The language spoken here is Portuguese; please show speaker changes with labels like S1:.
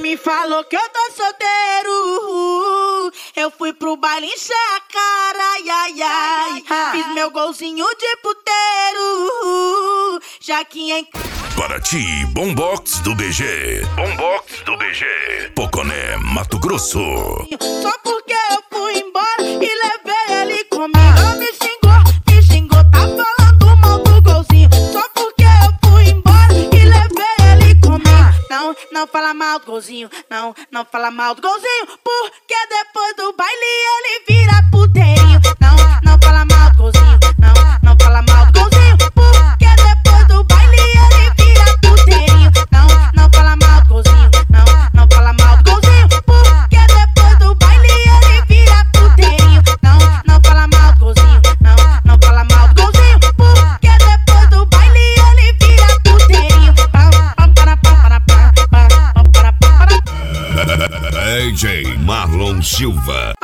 S1: me falou que eu tô solteiro. Eu fui pro baile encher a cara, ai, ai, ai. Fiz meu golzinho de puteiro. Já que em
S2: Paraty, Bombox do BG. Bombox do BG. Poconé, Mato Grosso.
S1: Só porque eu fui embora e levei ele comigo. Me xingou, tá falando mal do golzinho. Só porque eu fui embora e levei ele comigo. Não fala mal do golzinho, não fala mal do golzinho. Porque depois do baile ele vira puteirinho. Não fala mal do golzinho, não fala mal do golzinho. Porque depois do baile ele vira puteirinho. Não fala mal do golzinho, não fala mal do golzinho. Porque depois do baile ele vira puteirinho. Não fala mal do golzinho, não fala mal do golzinho. Porque depois do baile ele vira puteirinho.
S2: DJ Marlon Silva.